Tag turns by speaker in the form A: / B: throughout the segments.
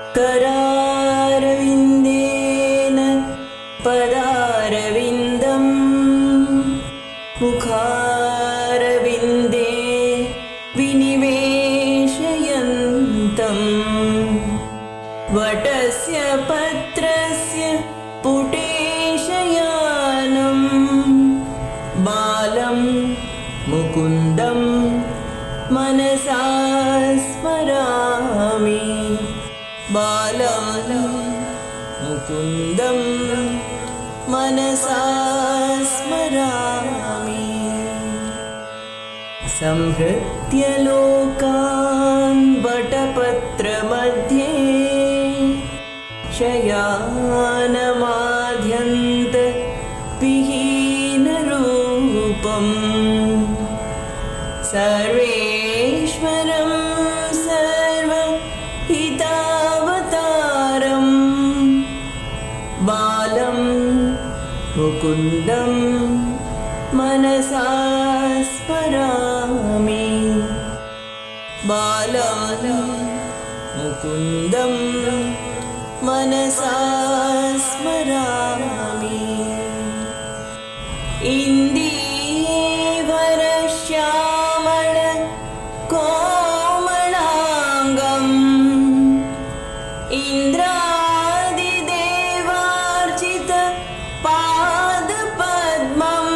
A: करारविन्देन पदारविन्दं मुखारविन्दे विनिवेशयन्तम् वटस्य पत्रस्य पुटेशयानं बालं मुकुन्दं मनसा स्मरामि बालं मुकुन्दं मनसा स्मरामि संहृत्य लोकान् वटपत्रमध्ये शयानमाद्यन्त विहीनरूपम् सर्वेश्वरं सर्वहितावतारं बालं मुकुन्दं मनसा स्मरामि बालं मुकुन्दं मनसा स्मरामि इन्दीवरश्यामल कोमलाङ्गम् इन्द्रादिदेवार्चित पादपद्मम्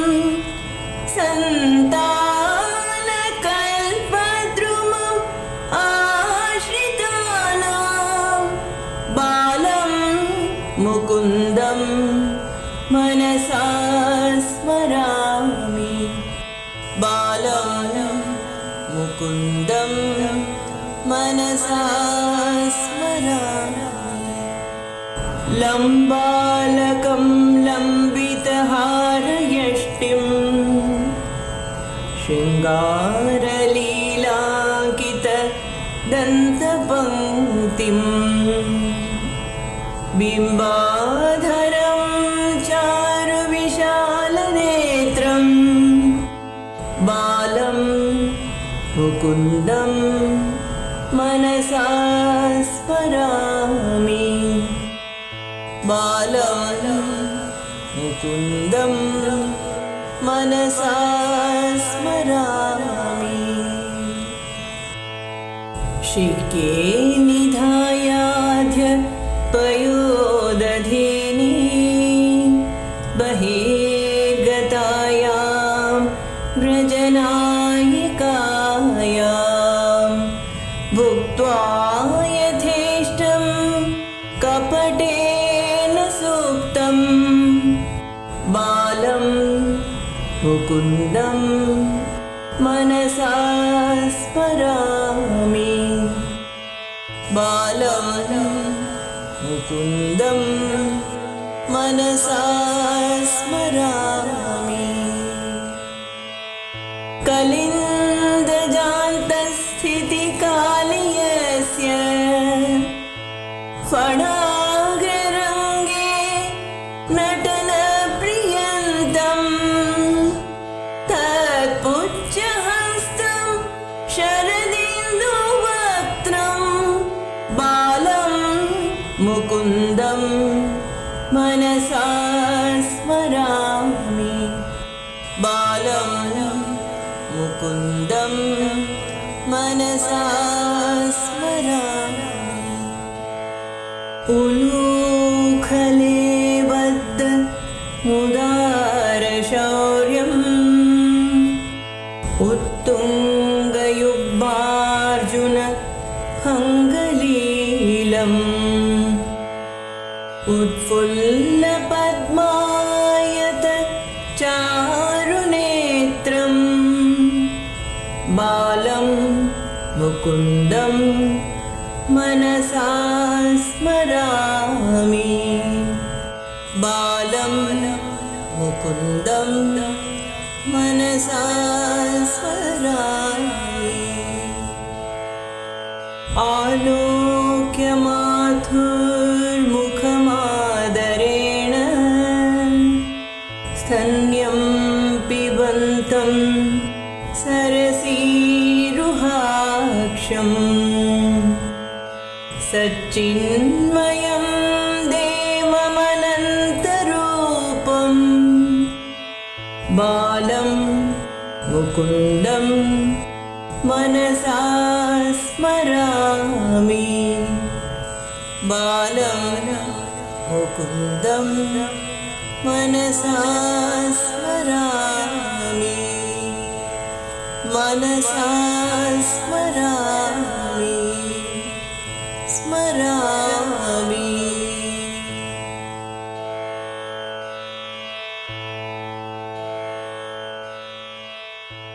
A: सन्तानकल्पद्रुमम् आश्रितानां बालं मुकुन्दं मनसा स्मरामि बालं मुकुन्दं मनसा स्मरामि लम्बालकं लम्बितहारयष्टिं शृङ्गारलीलाङ्कितदन्तपङ्क्तिं बिम्बाधरं चारुविशालनेत्रं बालं मुकुन्दं मनसा स्मरामि बालं मुकुन्दं मनसा स्मरामि शिके निधायाध्य पयोदधिनी बहिर्गतायां व्रजनायिकायां भुक्त्वा यथेष्टं कपटेन सूक्तं बालं मुकुन्दं मनसा स्मरामि बालं मुकुन्दं मनसा स्मरामि कलिन्दजान्तस्थितिकालीयस्य फणाग्ररङ्गे नटनप्रियन्तं तत्पुच्छहस्तं शरदिन्दुवक्त्रं बालं मुकुन्दं मनसा स्मरामि बालं मुकुन्दं मनसा स्मरामि उलूखले बद्ध मुदारशौर्यम् उत्तुङ्गयुग्मार्जुन फङ्गलीलम् उत्फुल्लपद्मायत चारुनेत्रं बालं मुकुन्दं मनसा स्मरामि बालं मुकुन्दं मनसा स्मरामि आलोक्यमाथुर्मुखमादरेण स्तन्यं पिबन्तं सरसीरुहाक्षम् सच्चिन्मयं देवमनन्तरूपं बालं मुकुन्दं मनसा स्मरामि बालं मुकुन्दं मनसा स्मरामि मनसा स्मरामि स्मरामि